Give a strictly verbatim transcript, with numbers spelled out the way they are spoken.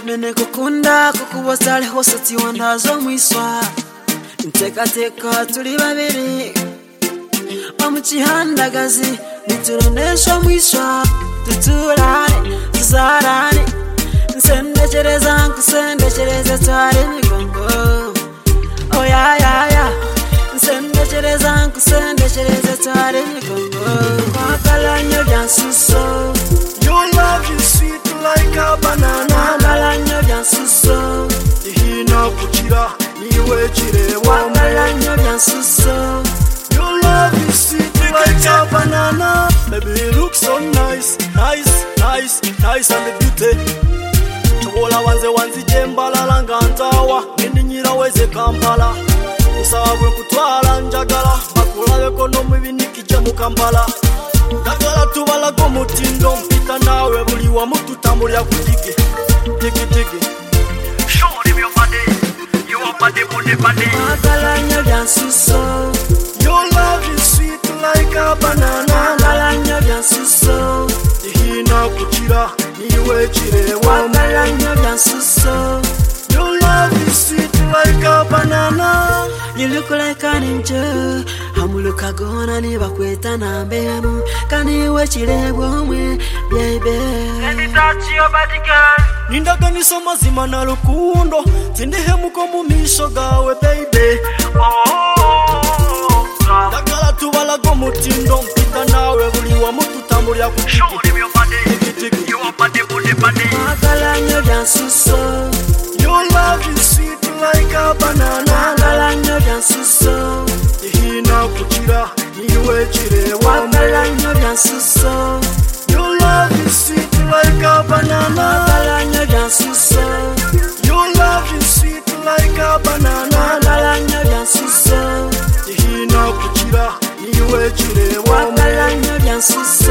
Nene kukunda kukuba saliho soti wandazo mwiswa Nteka teka tuli babiri Omukihandagazi nituronesha mwiswa Tuturane, tuzarane Nsendechereza nkusendechereze twari migongo Oh ya ya ya Nsendechereza nkusendechereze twari migongo Kwakalanyo byansuso Your love is sweet like a banana. Kwakalanyo byansuso Ihina kuchira niwe chirewa. Kwakalanyo byansuso Your love is sweet like a banana. Baby you look so nice, nice, nice, nice and beauty. Chobola wanze wanzi jembala ngantawa nindi nyira weze Kampala. Usabwe kutwala njagala bakulabe kono mubinikije mu Kampala. Dagala tubala go mutindo mpita nawe buli wa mutu tambulya kutike tike tike. Show them your body, your body body body. Kwakalanyo byansuso Your love is sweet like a banana. Kwakalanyo byansuso Ihina kuchira niwe chirewa. Kwakalanyo byansuso Your love is sweet like a banana. You look like an angel Hamuluka gona ni bakweta na mbemu Kani wechirebwa mwe baby Let me touch your body girl. Nindaganisa mazima na rukundo Tindihemuko mu misho gawe baby. Oh, Dagala tubala go mutindo mpita nawe buli wa mutu tambulya kutike. Show them your body, your body body body. Kwakalanyo byansuso Your love is sweet like a banana. Kwakalanyo byansuso Ihina kuchira niwe chirewa. Kwakalanyo byansuso Your love is sweet like a banana. Kwakalanyo byansuso Your love is sweet like a banana. Kwakalanyo byansuso Ihina kuchira niwe chirewa. Kwakalanyo byansuso